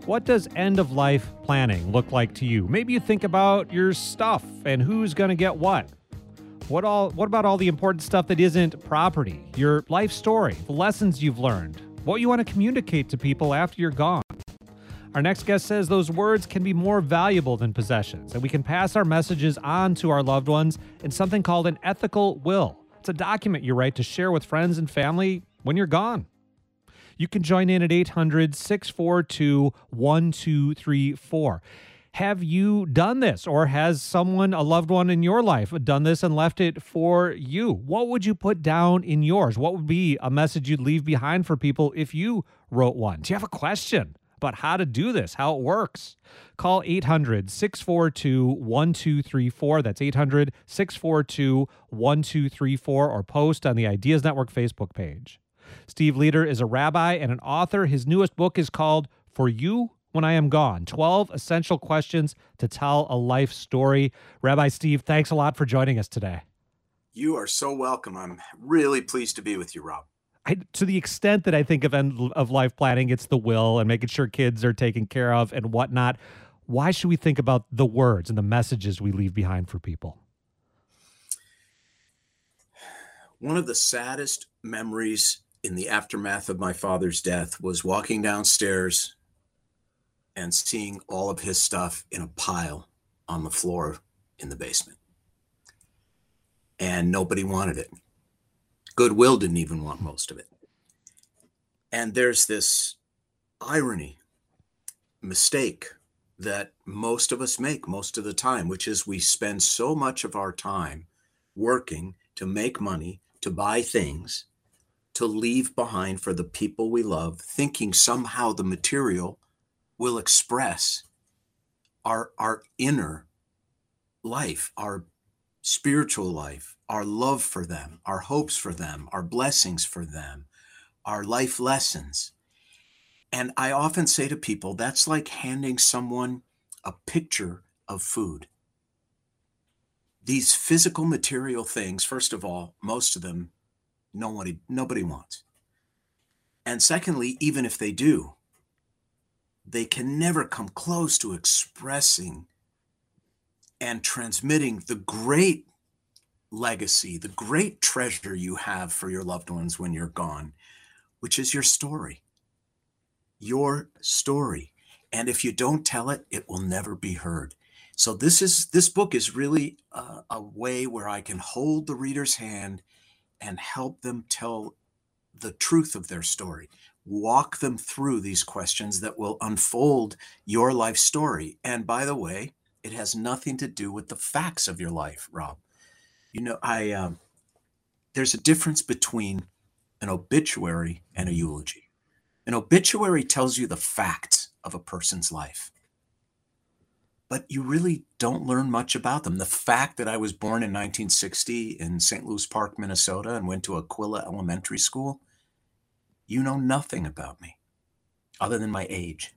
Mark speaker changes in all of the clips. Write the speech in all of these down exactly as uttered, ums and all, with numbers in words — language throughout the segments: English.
Speaker 1: What does end-of-life planning look like to you? Maybe you think about your stuff and who's going to get what. What all? What about all the important stuff that isn't property? Your life story, the lessons you've learned, what you want to communicate to people after you're gone. Our next guest says those words can be more valuable than possessions, and we can pass our messages on to our loved ones in something called an ethical will. It's a document you write to share with friends and family when you're gone. You can join in at eight hundred, six four two, one two three four. Have you done this, or has someone, a loved one in your life, done this and left it for you? What would you put down in yours? What would be a message you'd leave behind for people if you wrote one? Do you have a question about how to do this, how it works? Call eight hundred, six four two, one two three four. That's eight hundred, six four two, one two three four, or post on the Ideas Network Facebook page. Steve Leder is a rabbi and an author. His newest book is called For You When I Am Gone, twelve Essential Questions to Tell a Life Story. Rabbi Steve, thanks a lot for joining us today.
Speaker 2: You are so welcome. I'm really pleased to be with you, Rob.
Speaker 1: I, to the extent that I think of end of life planning, it's the will and making sure kids are taken care of and whatnot. Why should we think about the words and the messages we leave behind for people?
Speaker 2: One of the saddest memories in the aftermath of my father's death was walking downstairs and seeing all of his stuff in a pile on the floor in the basement. And nobody wanted it. Goodwill didn't even want most of it. And there's this irony, mistake that most of us make most of the time, which is we spend so much of our time working to make money, to buy things, to leave behind for the people we love, thinking somehow the material will express our, our inner life, our spiritual life, our love for them, our hopes for them, our blessings for them, our life lessons. And I often say to people, that's like handing someone a picture of food. These physical material things, first of all, most of them, nobody, nobody wants. And secondly, even if they do, they can never come close to expressing and transmitting the great legacy, the great treasure you have for your loved ones when you're gone, which is your story. Your story. And if you don't tell it, it will never be heard. So this is this book is really a, a way where I can hold the reader's hand and help them tell the truth of their story. Walk them through these questions that will unfold your life story. And by the way, it has nothing to do with the facts of your life, Rob. You know, I um, there's a difference between an obituary and a eulogy. An obituary tells you the facts of a person's life, but you really don't learn much about them. The fact that I was born in nineteen sixty in Saint Louis Park, Minnesota, and went to Aquila Elementary School, you know nothing about me other than my age.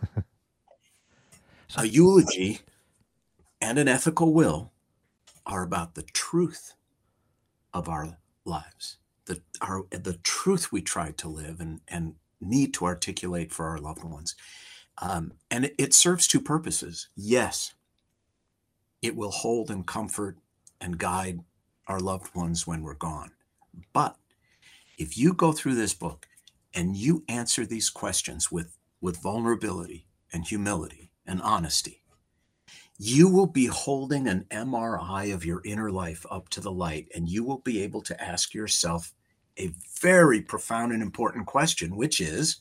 Speaker 2: A eulogy and an ethical will are about the truth of our lives, the, our, the truth we try to live and, and need to articulate for our loved ones. Um, and it, it serves two purposes. Yes, it will hold and comfort and guide our loved ones when we're gone. But if you go through this book and you answer these questions with, with vulnerability and humility and honesty, you will be holding an M R I of your inner life up to the light, and you will be able to ask yourself a very profound and important question, which is,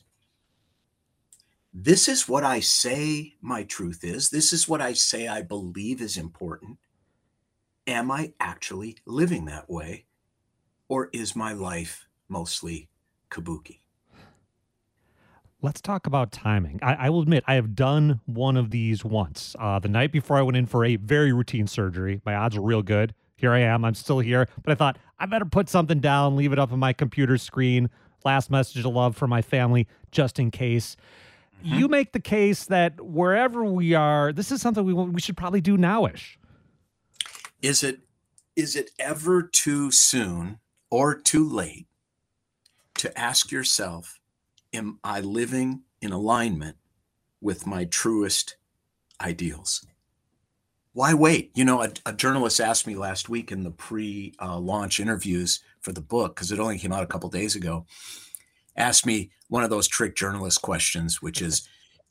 Speaker 2: this is what I say my truth is. This is what I say I believe is important. Am I actually living that way? Or is my life mostly kabuki?
Speaker 1: Let's talk about timing. I, I will admit, I have done one of these once. Uh, the night before I went in for a very routine surgery. My odds were real good. Here I am. I'm still here. But I thought, I better put something down, leave it up on my computer screen. Last message of love for my family, just in case. Mm-hmm. You make the case that wherever we are, this is something we we should probably do nowish.
Speaker 2: Is it is it ever too soon or too late to ask yourself, am I living in alignment with my truest ideals. Why wait? You know, a, a journalist asked me last week in the pre-launch uh, interviews for the book, because it only came out a couple days ago, asked me one of those trick journalist questions, which is,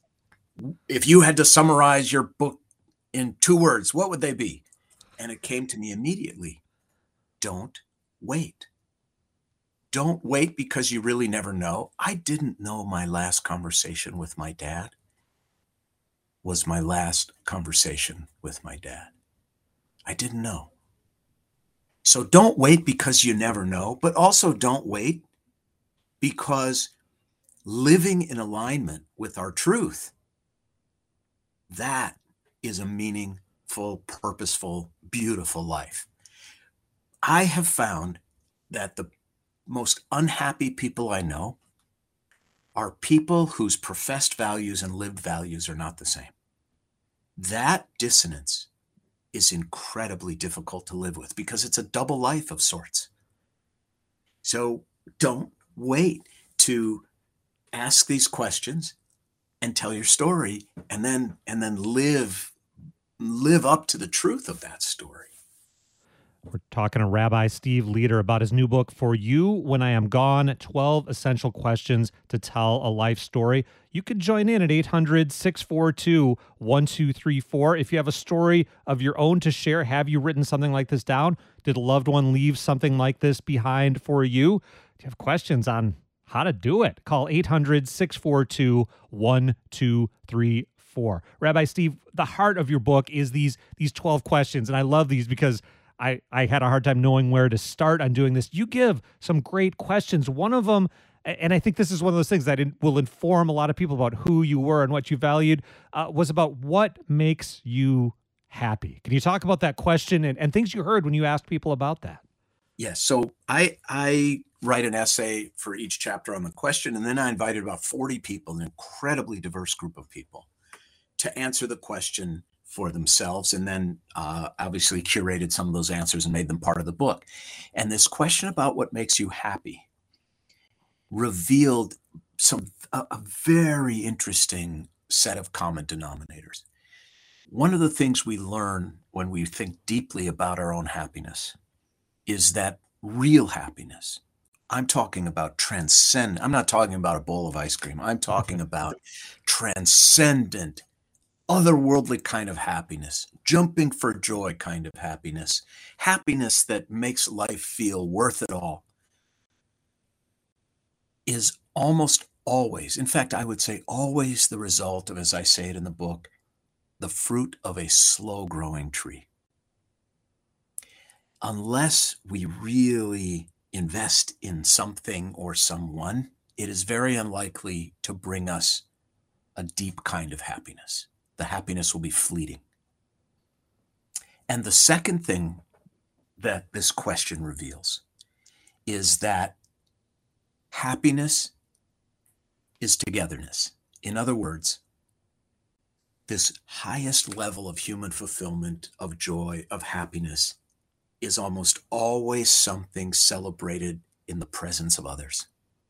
Speaker 2: if you had to summarize your book in two words, what would they be? And it came to me immediately. Don't wait. Don't wait, because you really never know. I didn't know my last conversation with my dad was my last conversation with my dad. I didn't know. So don't wait because you never know, but also don't wait because living in alignment with our truth, that is a meaningful, purposeful, beautiful life. I have found that the most unhappy people I know are people whose professed values and lived values are not the same. That dissonance is incredibly difficult to live with because it's a double life of sorts. So don't wait to ask these questions and tell your story, and then and then live live up to the truth of that story.
Speaker 1: We're talking to Rabbi Steve Leder about his new book, For You When I Am Gone, twelve Essential Questions to Tell a Life Story. You can join in at eight hundred, six four two, one two three four. If you have a story of your own to share, have you written something like this down? Did a loved one leave something like this behind for you? Do you have questions on how to do it? Call eight hundred, six four two, one two three four. Rabbi Steve, the heart of your book is these, these twelve questions, and I love these because I, I had a hard time knowing where to start on doing this. You give some great questions. One of them, and I think this is one of those things that will inform a lot of people about who you were and what you valued, uh, was about what makes you happy. Can you talk about that question and, and things you heard when you asked people about that?
Speaker 2: Yes. So I I write an essay for each chapter on the question, and then I invited about forty people, an incredibly diverse group of people, to answer the question for themselves, and then uh, obviously curated some of those answers and made them part of the book. And this question about what makes you happy revealed some a, a very interesting set of common denominators. One of the things we learn when we think deeply about our own happiness is that real happiness, I'm talking about transcend. I'm not talking about a bowl of ice cream. I'm talking about transcendent, otherworldly kind of happiness, jumping for joy kind of happiness, happiness that makes life feel worth it all, is almost always, in fact, I would say always the result of, as I say it in the book, the fruit of a slow growing tree. Unless we really invest in something or someone, it is very unlikely to bring us a deep kind of happiness. The happiness will be fleeting. And the second thing that this question reveals is that happiness is togetherness. In other words, this highest level of human fulfillment, of joy, of happiness is almost always something celebrated in the presence of others.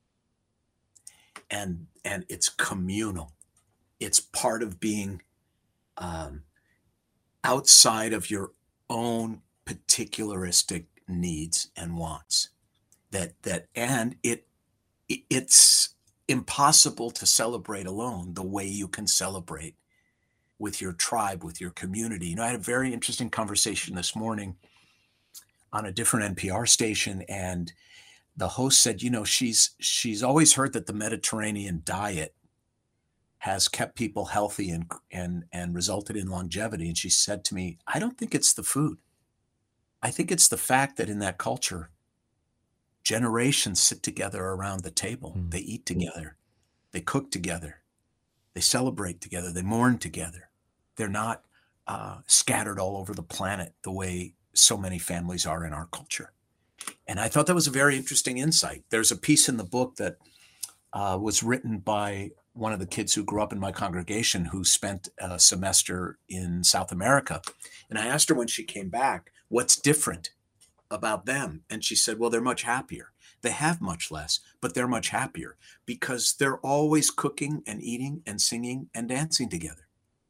Speaker 2: And, and it's communal. It's part of being um, outside of your own particularistic needs and wants. That that and it it's impossible to celebrate alone the way you can celebrate with your tribe, with your community. You know, I had a very interesting conversation this morning on a different N P R station, and the host said, you know, she's she's always heard that the Mediterranean diet has kept people healthy and and and resulted in longevity. And she said to me, I don't think it's the food. I think it's the fact that in that culture, generations sit together around the table. Mm. They eat together. They cook together. They celebrate together. They mourn together. They're not uh, scattered all over the planet the way so many families are in our culture. And I thought that was a very interesting insight. There's a piece in the book that uh, was written by one of the kids who grew up in my congregation who spent a semester in South America. And I asked her when she came back, what's different about them? And she said, well, they're much happier. They have much less, but they're much happier because they're always cooking and eating and singing and dancing together.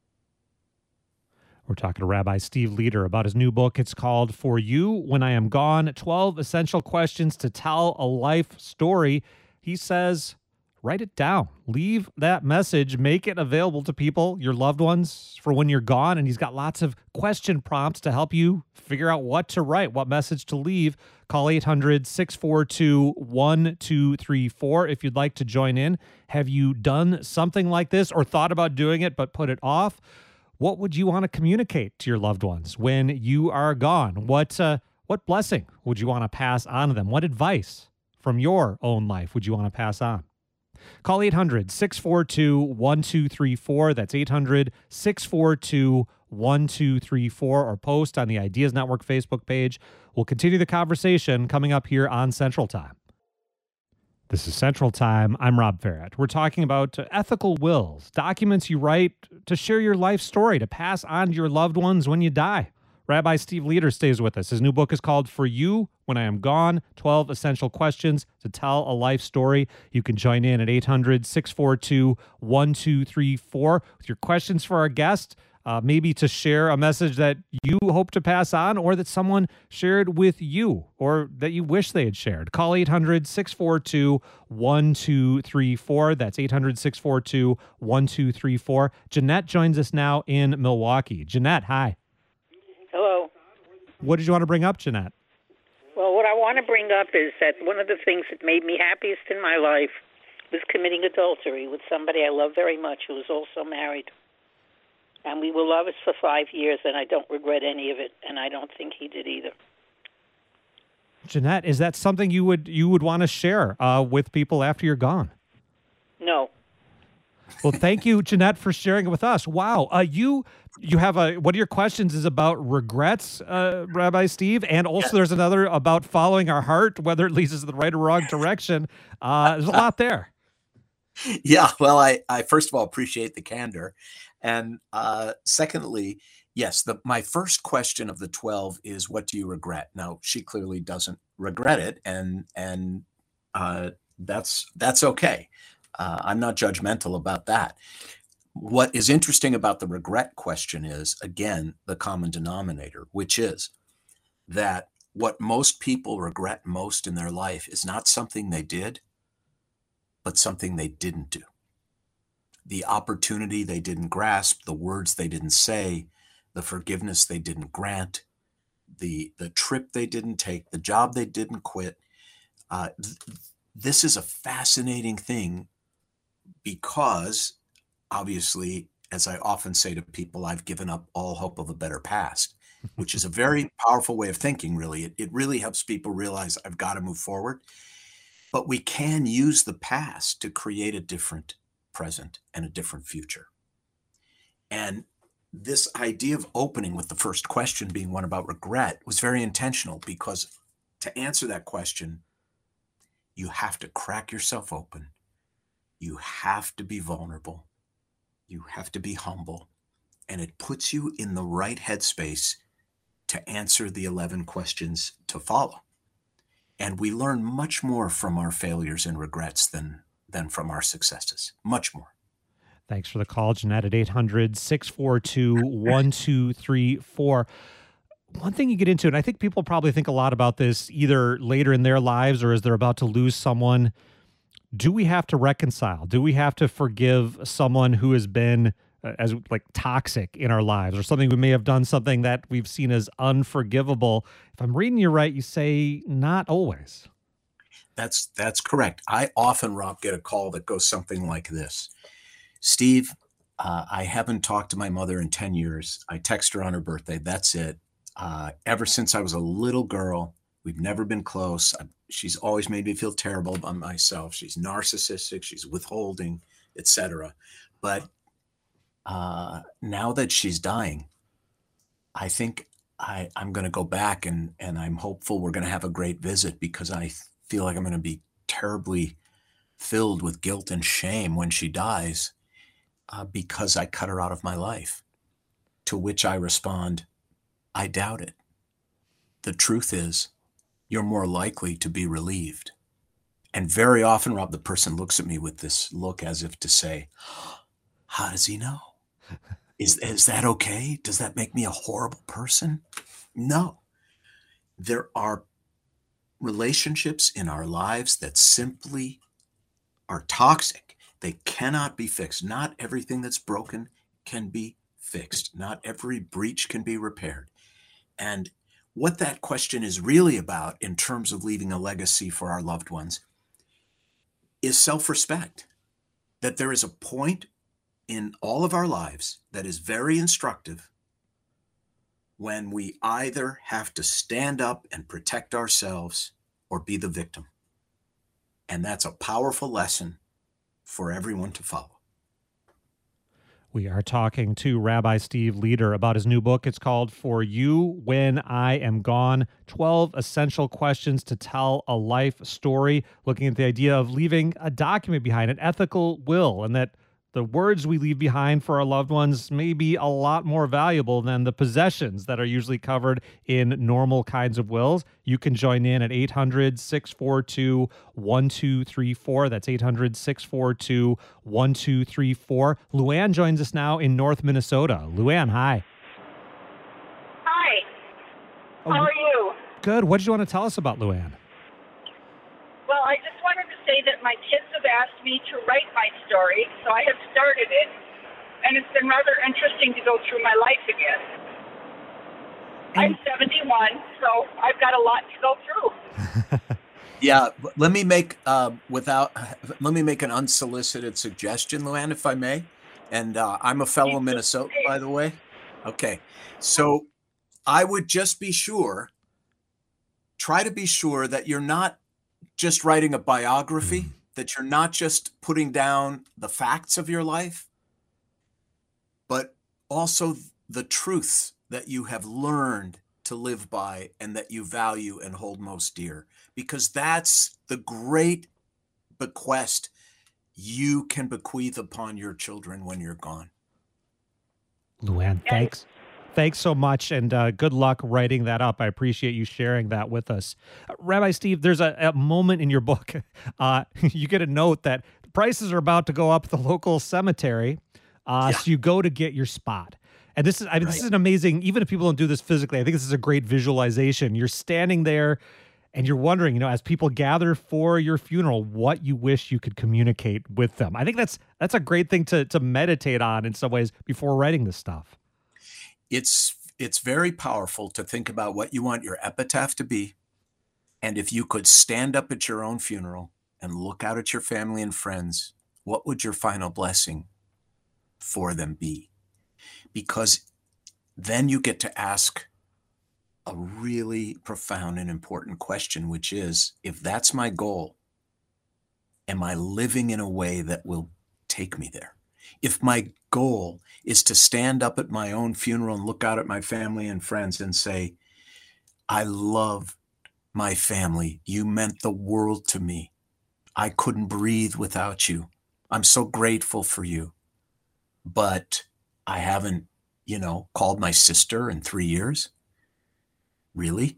Speaker 1: We're talking to Rabbi Steve Leder about his new book. It's called For You When I Am Gone, twelve Essential Questions to Tell a Life Story. He says, write it down. Leave that message. Make it available to people, your loved ones, for when you're gone. And he's got lots of question prompts to help you figure out what to write, what message to leave. Call eight hundred, six four two, one two three four if you'd like to join in. Have you done something like this or thought about doing it but put it off? What would you want to communicate to your loved ones when you are gone? What uh, what blessing would you want to pass on to them? What advice from your own life would you want to pass on? Call eight hundred, six four two, one two three four. That's eight hundred, six four two, one two three four, or post on the Ideas Network Facebook page. We'll continue the conversation coming up here on Central Time. This is Central Time. I'm Rob Farrett. We're talking about ethical wills, documents you write to share your life story, to pass on to your loved ones when you die. Rabbi Steve Leder stays with us. His new book is called For You When I Am Gone, twelve Essential Questions to Tell a Life Story. You can join in at eight hundred, six four two, one two three four with your questions for our guest. Uh, maybe to share a message that you hope to pass on or that someone shared with you or that you wish they had shared. Call eight hundred, six four two, one two three four. That's eight hundred, six four two, one two three four. Jeanette joins us now in Milwaukee. Jeanette, hi.
Speaker 3: Hello.
Speaker 1: What did you want to bring up, Jeanette?
Speaker 3: Well, what I want to bring up is that one of the things that made me happiest in my life was committing adultery with somebody I love very much who was also married. And we were lovers for five years, and I don't regret any of it, and I don't think he did either.
Speaker 1: Jeanette, is that something you would you would want to share uh, with people after you're gone?
Speaker 3: No.
Speaker 1: Well, thank you, Jeanette, for sharing it with us. Wow. Uh, you you have a, one of your questions is about regrets, uh, Rabbi Steve, and also
Speaker 2: Yes.
Speaker 1: there's another about following our heart, whether it leads us in the right or wrong direction. Uh, there's a lot there.
Speaker 2: Yeah, well, I, I first of all appreciate the candor. And uh, secondly, yes, the, my first question of the twelve is, what do you regret? Now, she clearly doesn't regret it, and and uh, that's that's okay. Uh, I'm not judgmental about that. What is interesting about the regret question is, again, the common denominator, which is that what most people regret most in their life is not something they did, but something they didn't do. The opportunity they didn't grasp, the words they didn't say, the forgiveness they didn't grant, the the trip they didn't take, the job they didn't quit. Uh, th- this is a fascinating thing because, obviously, as I often say to people, I've given up all hope of a better past, which is a very powerful way of thinking, really. It, it really helps people realize I've got to move forward. But we can use the past to create a different present and a different future. And this idea of opening with the first question being one about regret was very intentional, because to answer that question, you have to crack yourself open. You have to be vulnerable. You have to be humble. And it puts you in the right headspace to answer the eleven questions to follow. And we learn much more from our failures and regrets than than from our successes. Much more.
Speaker 1: Thanks for the call, Jeanette, at eight hundred, six four two, one two three four. One thing you get into, and I think people probably think a lot about this either later in their lives or as they're about to lose someone. Do we have to reconcile? Do we have to forgive someone who has been uh, as like toxic in our lives, or something we may have done something that we've seen as unforgivable? If I'm reading you right, you say not always.
Speaker 2: That's that's correct. I often, Rob, get a call that goes something like this. Steve, uh, I haven't talked to my mother in ten years. I text her on her birthday. That's it. Uh, ever since I was a little girl, we've never been close. I, she's always made me feel terrible about myself. She's narcissistic. She's withholding, et cetera. But uh, now that she's dying, I think I, I'm going to go back and, and I'm hopeful we're going to have a great visit, because I feel like I'm going to be terribly filled with guilt and shame when she dies uh, because I cut her out of my life. To which I respond, I doubt it. The truth is, you're more likely to be relieved And very often, Rob, the person looks at me with this look as if to say, how does he know? Is, is that okay? Does that make me a horrible person? No. There are relationships in our lives that simply are toxic. They cannot be fixed. Not everything that's broken can be fixed. Not every breach can be repaired. And what that question is really about in terms of leaving a legacy for our loved ones is self-respect. That there is a point in all of our lives that is very instructive when we either have to stand up and protect ourselves or be the victim. And that's a powerful lesson for everyone to follow.
Speaker 1: We are talking to Rabbi Steve Leder about his new book. It's called For You When I Am Gone, twelve Essential Questions to Tell a Life Story, looking at the idea of leaving a document behind, an ethical will, and that the words we leave behind for our loved ones may be a lot more valuable than the possessions that are usually covered in normal kinds of wills. You can join in at eight hundred, six four two, one two three four. That's eight hundred, six four two, one two three four. Luann joins us now in North Minnesota. Luann, hi.
Speaker 4: Hi.
Speaker 1: Oh,
Speaker 4: How are you?
Speaker 1: Good. What did you want to tell us about Luann?
Speaker 4: Well, I just wanted to say that my kids have asked me to write my story, so I have started it, and it's been rather interesting to go through my life again.
Speaker 1: And-
Speaker 4: I'm seventy-one, so I've got a lot to go through.
Speaker 2: Yeah, let me make uh, without let me make an unsolicited suggestion, Luann, if I may. And uh, I'm a fellow Minnesotan, by the way. Okay, so I would just be sure, try to be sure that you're not just writing a biography, that you're not just putting down the facts of your life, but also the truths that you have learned to live by and that you value and hold most dear, because that's the great bequest you can bequeath upon your children when you're gone.
Speaker 1: Luann, thanks. Thanks so much, and uh, good luck writing that up. I appreciate you sharing that with us. Uh, Rabbi Steve, there's a, a moment in your book. Uh, you get a note that prices are about to go up at the local cemetery, uh,
Speaker 2: Yeah.
Speaker 1: so you go to get your spot. And this is, I mean, this
Speaker 2: Right.
Speaker 1: is an amazing, even if people don't do this physically, I think this is a great visualization. You're standing there and you're wondering, you know, as people gather for your funeral, what you wish you could communicate with them. I think that's that's a great thing to to meditate on in some ways before writing this stuff.
Speaker 2: It's it's very powerful to think about what you want your epitaph to be. And if you could stand up at your own funeral and look out at your family and friends, what would your final blessing for them be? Because then you get to ask a really profound and important question, which is, if that's my goal, am I living in a way that will take me there? If my goal is to stand up at my own funeral and look out at my family and friends and say, I love my family. You meant the world to me. I couldn't breathe without you. I'm so grateful for you. But I haven't, you know, called my sister in three years. Really?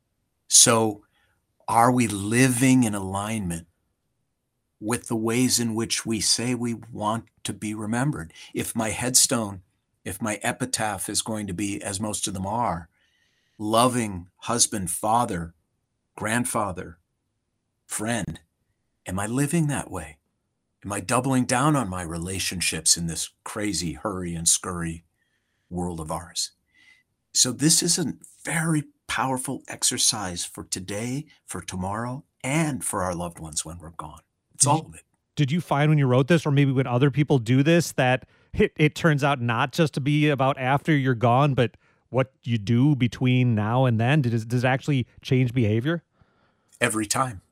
Speaker 2: So are we living in alignment with the ways in which we say we want to be remembered? If my headstone, if my epitaph is going to be, as most of them are, loving husband, father, grandfather, friend, am I living that way? Am I doubling down on my relationships in this crazy hurry and scurry world of ours? So this is a very powerful exercise for today, for tomorrow, and for our loved ones when we're gone. It's all of it.
Speaker 1: Did you find when you wrote this, or maybe when other people do this, that it, it turns out not just to be about after you're gone, but what you do between now and then? Did it, does it actually change behavior?
Speaker 2: Every time.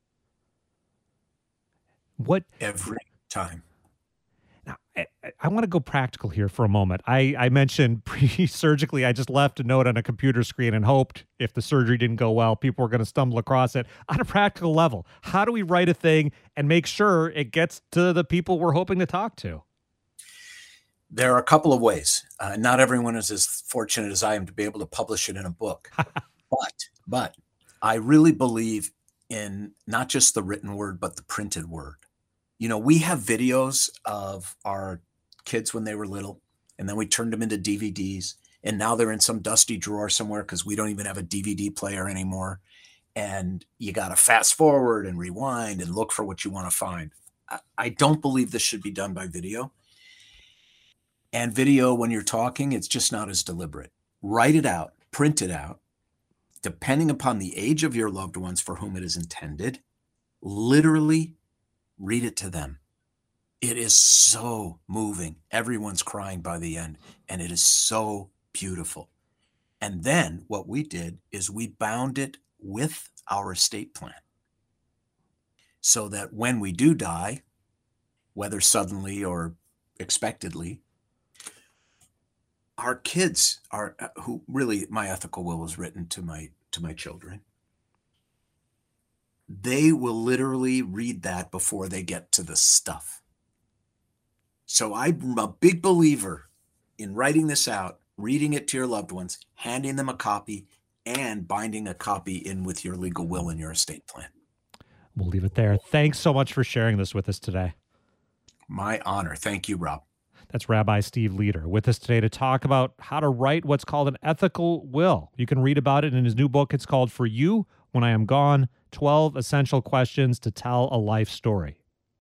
Speaker 1: What
Speaker 2: Every time.
Speaker 1: Now, I, I want to go practical here for a moment. I, I mentioned pre-surgically, I just left a note on a computer screen and hoped if the surgery didn't go well, people were going to stumble across it. On a practical level, how do we write a thing and make sure it gets to the people we're hoping to talk to?
Speaker 2: There are a couple of ways. Uh, not everyone is as fortunate as I am to be able to publish it in a book. but, but I really believe in not just the written word, but the printed word. You know, we have videos of our kids when they were little, and then we turned them into D V Ds, and now they're in some dusty drawer somewhere because we don't even have a D V D player anymore. And you got to fast forward and rewind and look for what you want to find. I, I don't believe this should be done by video. And video, when you're talking, it's just not as deliberate. Write it out, print it out, depending upon the age of your loved ones for whom it is intended. Literally read it to them. It is so moving. Everyone's crying by the end, and it is so beautiful. And then what we did is we bound it with our estate plan so that when we do die, whether suddenly or expectedly, our kids are who really my ethical will is written to my to my children. They will literally read that before they get to the stuff. So I'm a big believer in writing this out, reading it to your loved ones, handing them a copy, and binding a copy in with your legal will and your estate plan.
Speaker 1: We'll leave it there. Thanks so much for sharing this with us today.
Speaker 2: My honor. Thank you, Rob.
Speaker 1: That's Rabbi Steve Leder with us today to talk about how to write what's called an ethical will. You can read about it in his new book. It's called For You When I Am Gone, twelve Essential Questions to Tell a Life Story.